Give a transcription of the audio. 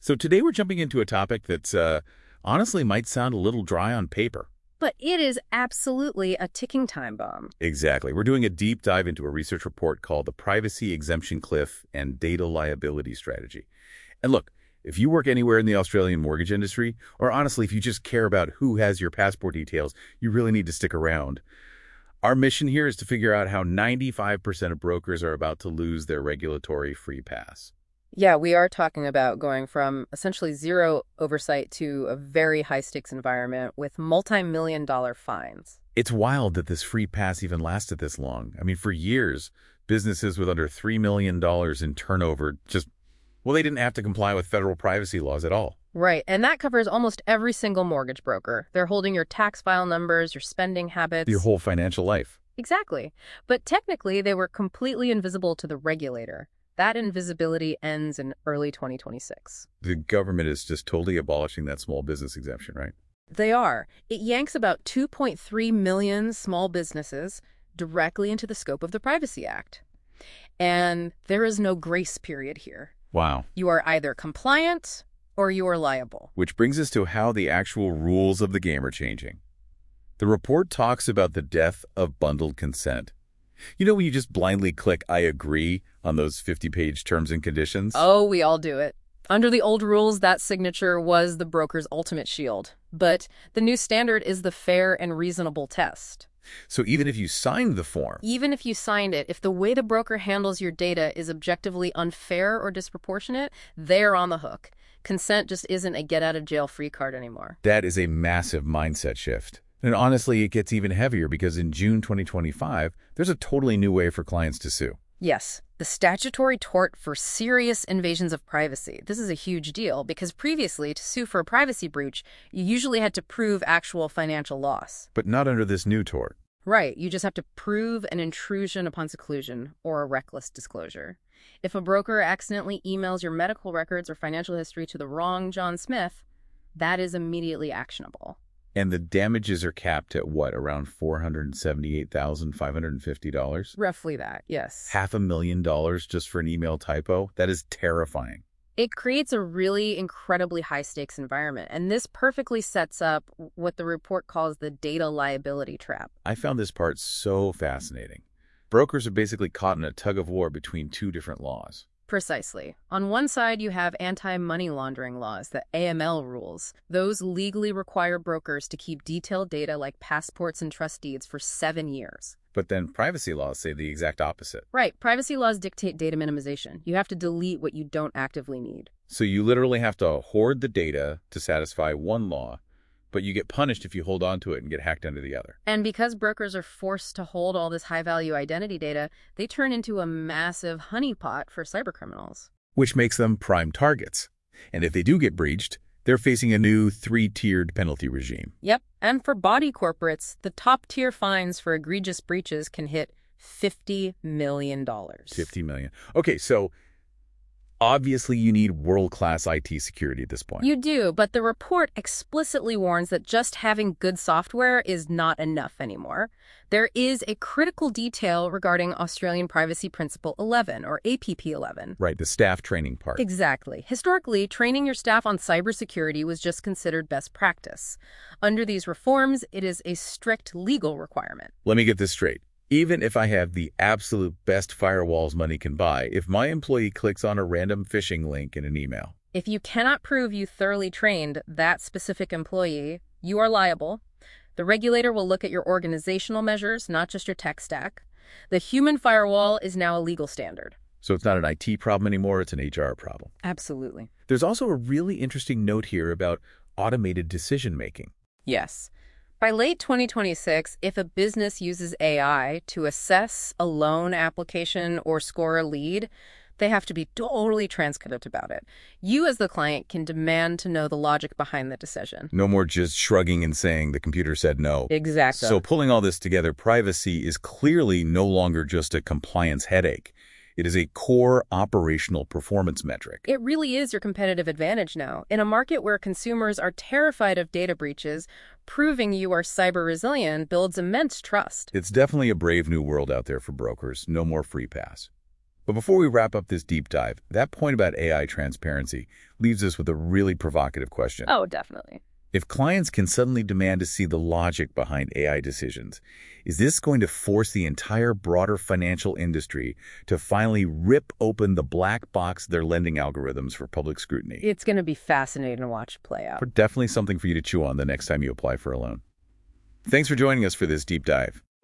So today we're jumping into a topic that's honestly might sound a little dry on paper. But it is absolutely a ticking time bomb. Exactly. We're doing a deep dive into a research report called the Privacy Exemption Cliff and Data Liability Strategy. And look, if you work anywhere in the Australian mortgage industry, or honestly, if you just care about who has your passport details, you really need to stick around. Our mission here is to figure out how 95% of brokers are about to lose their regulatory free pass. Yeah, we are talking about going from essentially zero oversight to a very high-stakes environment with multi-million-dollar fines. It's wild that this free pass even lasted this long. I mean, for years, businesses with under $3 million in turnover they didn't have to comply with federal privacy laws at all. Right, and that covers almost every single mortgage broker. They're holding your tax file numbers, your spending habits. Your whole financial life. Exactly. But technically, they were completely invisible to the regulator. That invisibility ends in early 2026. The government is just totally abolishing that small business exemption, right? They are. It yanks about 2.3 million small businesses directly into the scope of the Privacy Act. And there is no grace period here. Wow. You are either compliant or you are liable. Which brings us to how the actual rules of the game are changing. The report talks about the death of bundled consent. You know when you just blindly click I agree on those 50-page terms and conditions? Oh, we all do it. Under the old rules, that signature was the broker's ultimate shield. But the new standard is the fair and reasonable test. So even if you signed the form, Even if you signed it, if the way the broker handles your data is objectively unfair or disproportionate, they're on the hook. Consent just isn't a get-out-of-jail-free card anymore. that is a massive mindset shift. And honestly, it gets even heavier because in June 2025, there's a totally new way for clients to sue. Yes, the statutory tort for serious invasions of privacy. This is a huge deal because previously, to sue for a privacy breach, you usually had to prove actual financial loss. But not under this new tort. Right, you just have to prove an intrusion upon seclusion or a reckless disclosure. If a broker accidentally emails your medical records or financial history to the wrong John Smith, that is immediately actionable. And the damages are capped at what, around $478,550? Roughly that, yes. $500,000 just for an email typo? That is terrifying. It creates a really incredibly high-stakes environment, and this perfectly sets up what the report calls the data liability trap. I found this part so fascinating. Brokers are basically caught in a tug-of-war between two different laws. Precisely. On one side, you have anti-money laundering laws, the AML rules. Those legally require brokers to keep detailed data like passports and trust deeds for 7 years. But then privacy laws say the exact opposite. Right. Privacy laws dictate data minimization. You have to delete what you don't actively need. So you literally have to hoard the data to satisfy one law, but you get punished if you hold on to it and get hacked under the other. And because brokers are forced to hold all this high-value identity data, they turn into a massive honeypot for cybercriminals. Which makes them prime targets. And if they do get breached, they're facing a new 3-tiered penalty regime. Yep. And for body corporates, the top-tier fines for egregious breaches can hit $50 million. $50 million. Okay, so obviously you need world-class IT security at this point. You do, but the report explicitly warns that just having good software is not enough anymore. There is a critical detail regarding Australian Privacy Principle 11, or APP 11. Right, the staff training part. Exactly. Historically, training your staff on cybersecurity was just considered best practice. Under these reforms, it is a strict legal requirement. Let me get this straight. Even if I have the absolute best firewalls money can buy, if my employee clicks on a random phishing link in an email, If you cannot prove you thoroughly trained that specific employee, you are liable. The regulator will look at your organizational measures, not just your tech stack. The human firewall is now a legal standard. so it's not an IT problem anymore, it's an HR problem. Absolutely. There's also a really interesting note here about automated decision-making. Yes. By late 2026, if a business uses AI to assess a loan application or score a lead, they have to be totally transparent about it. You as the client can demand to know the logic behind the decision. No more just shrugging and saying the computer said no. Exactly. So pulling all this together, privacy is clearly no longer just a compliance headache. It is a core operational performance metric. It really is your competitive advantage now. In a market where consumers are terrified of data breaches, proving you are cyber resilient builds immense trust. It's definitely a brave new world out there for brokers. No more free pass. But before we wrap up this deep dive, that point about AI transparency leaves us with a really provocative question. Oh, definitely. If clients can suddenly demand to see the logic behind AI decisions, is this going to force the entire broader financial industry to finally rip open the black box of their lending algorithms for public scrutiny? It's going to be fascinating to watch play out. Definitely something for you to chew on the next time you apply for a loan. Thanks for joining us for this deep dive.